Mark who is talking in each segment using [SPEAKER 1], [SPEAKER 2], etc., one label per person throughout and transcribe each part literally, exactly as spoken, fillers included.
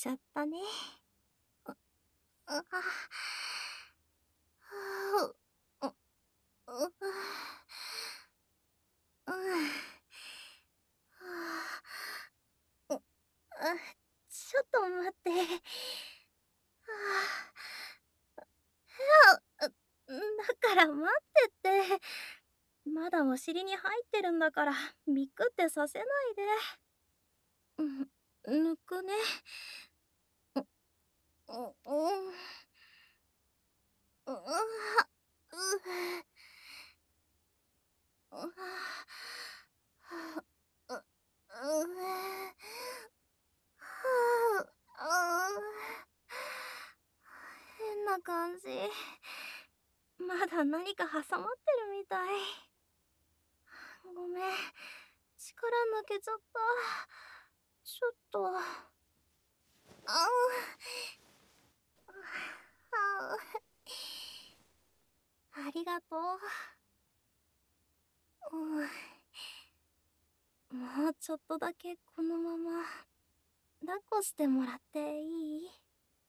[SPEAKER 1] ちゃったね。う、うあ、はあ、う、う、うん。はあ、う、あ、ちょっと待って。はあ。いや、だから待ってって。まだお尻に入ってるんだから、ビクってさせないで。うん、抜くね。う、う、うん。う、うわ、ううわ、はあ、う、うえ、はあ、あ変な感じ。まだ何か挟まってるみたい。ごめん、力抜けちゃった。ちょっと。ああ、ありがとう。うん、もうちょっとだけこのまま抱っこしてもらっていい？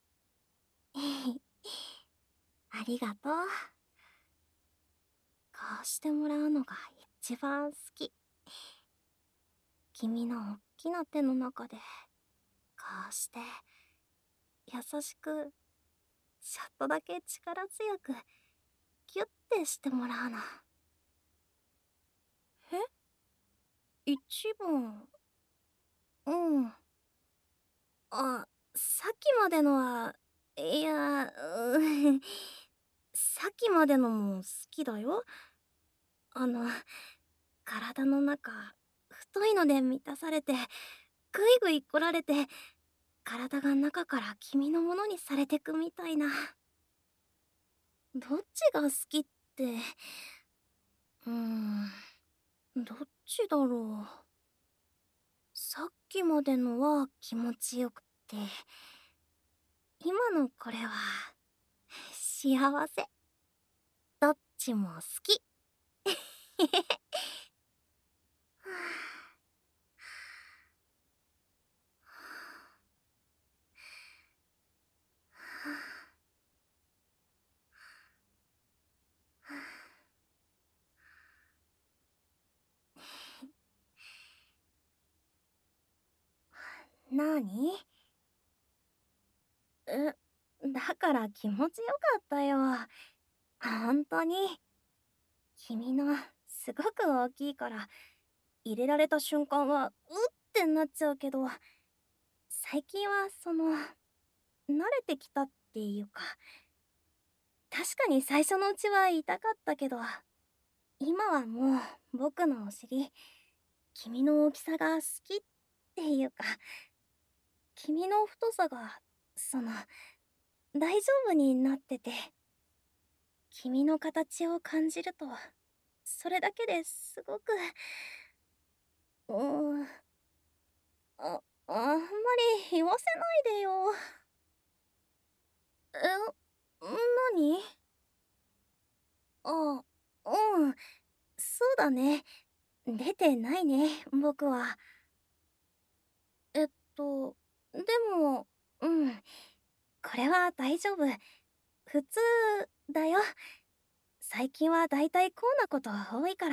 [SPEAKER 1] ありがとう。こうしてもらうのが一番好き。君のおっきな手の中で、こうして、優しく、ちょっとだけ力強く、ギュッてしてもらうの。え？一番。うん。あ、さっきまでのは、いや、うーさっきまでのも好きだよ。あの、体の中、太いので満たされて、ぐいぐい来られて、体が中から君のものにされてくみたいな。どっちが好きって、うーん、どっちだろう。さっきまでのは気持ちよくて、今のこれは、幸せ。どっちも好き。なに？え、だから気持ちよかったよ。ほんとに。君の、すごく大きいから、入れられた瞬間は、うってなっちゃうけど、最近はその、慣れてきたっていうか、確かに最初のうちは痛かったけど、今はもう僕のお尻、君の大きさが好きっていうか、君の太さが、その、大丈夫になってて、君の形を感じると、それだけですごく、うーん、あ、あんまり言わせないでよ。え、なに？あ、うん、そうだね。出てないね、僕は。えっと、でも、うん、これは大丈夫。普通だよ。最近はだいたいこうなこと多いから。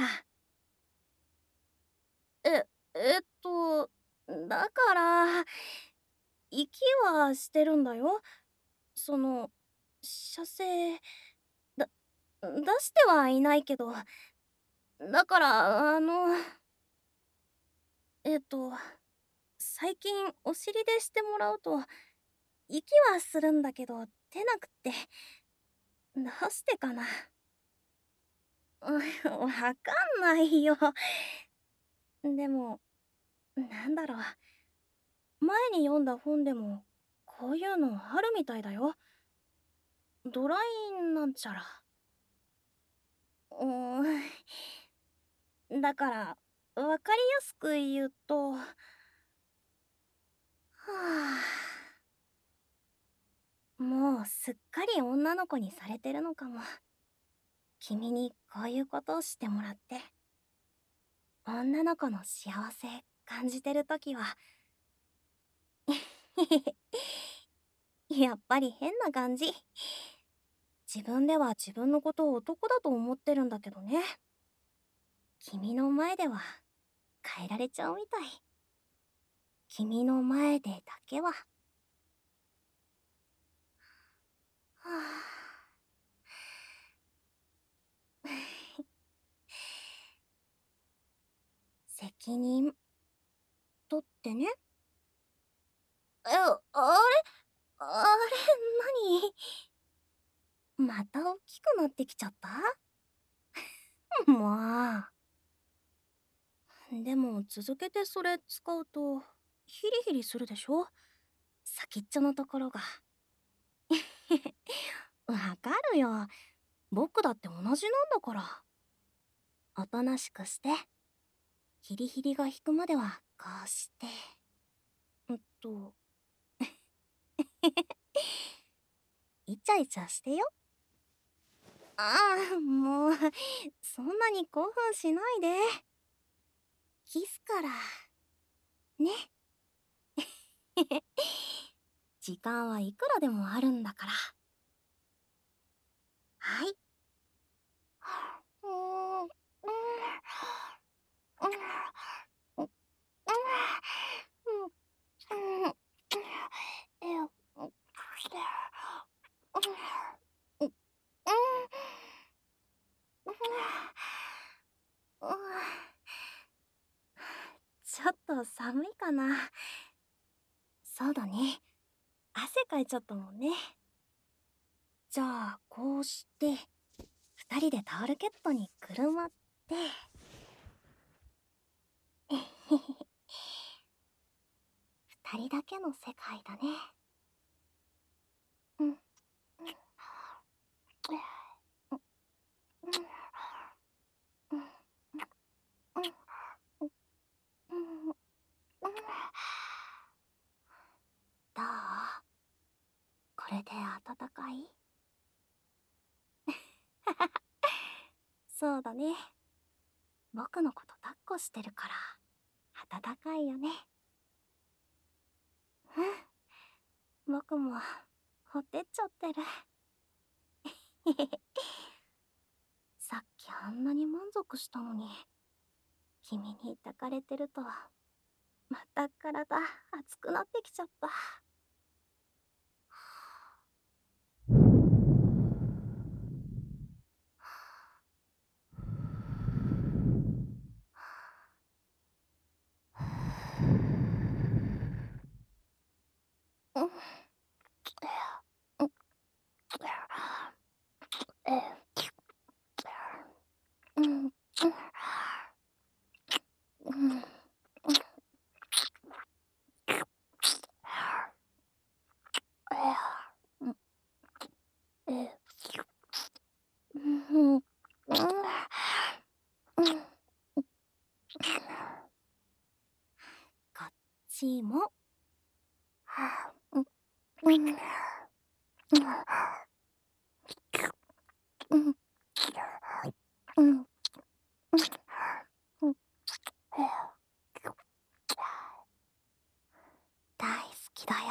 [SPEAKER 1] え、えっと、だから、息はしてるんだよ。その、射精、だ、出してはいないけど。だから、あの、えっと、最近お尻でしてもらうと、息はするんだけど、出なくって。どうしてかな。うん、わかんないよ。でも、なんだろう。前に読んだ本でも、こういうのあるみたいだよ。ドライなんちゃら。うーん。だから、わかりやすく言うと、はあ、もうすっかり女の子にされてるのかも。君にこういうことをしてもらって。女の子の幸せ感じてるときはやっぱり変な感じ。自分では自分のことを男だと思ってるんだけどね。君の前では変えられちゃうみたい。君の前でだけは。はあ。責任とってね。え、あれあれ、何また大きくなってきちゃったもう。でも続けてそれ使うとヒリヒリするでしょ、先っちょのところが。わかるよ。僕だって同じなんだから。おとなしくして。ヒリヒリが引くまではこうして。えっと。イチャイチャしてよ。ああ、もう、そんなに興奮しないで。キスから。ね。時間はいくらでもあるんだから。はい。うーん、うん、うん、うん、うん、うん、え、うん、うん、うん、ちょっと寒いかな。そうだね。汗かいちゃったもんね。じゃあ、こうして、二人でタオルケットにくるまって、えへへ、二人だけの世界だね。うん。うん。うん。うん。うん。うん。どう？これで暖かい？そうだね。僕のこと抱っこしてるから暖かいよね。うん。僕もほてっちゃってる。さっきあんなに満足したのに、君に抱かれてるとまた体熱くなってきちゃった。うん。うん。うん。うん。うん。こっちも。うん。うん。うん。うん。大好きだよ。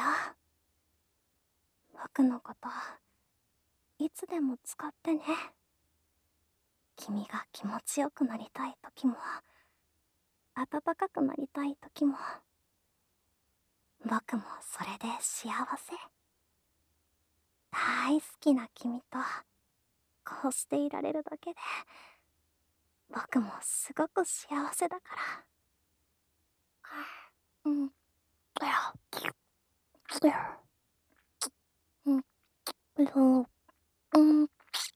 [SPEAKER 1] 僕のこといつでも使ってね。君が気持ちよくなりたい時も暖かくなりたい時も、僕もそれで幸せ。大好きな君とこうしていられるだけで僕もすごく幸せだから。うん。うん。うん。うん。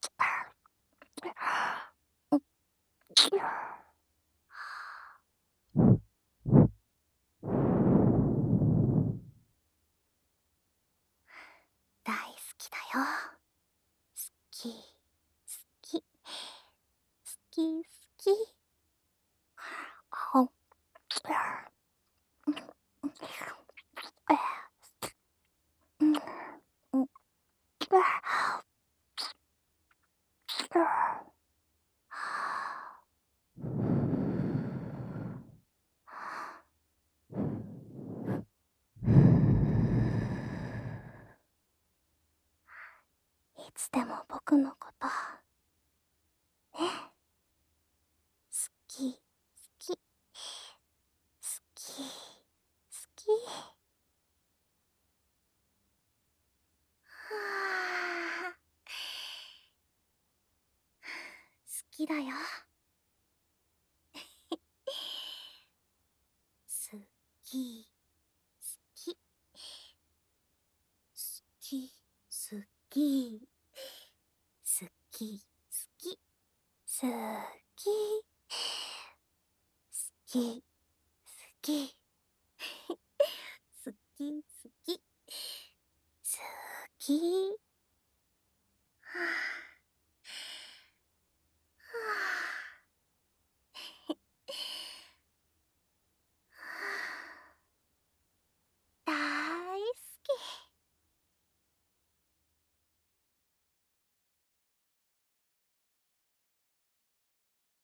[SPEAKER 1] 大好きだよ。好き、好き、好き、好き。ほん。うん。うん。 つでも僕のことね、好き好き好き好き。はあ、好きだよ。好き好き好き好き好き好き好き好き好き好き好き好き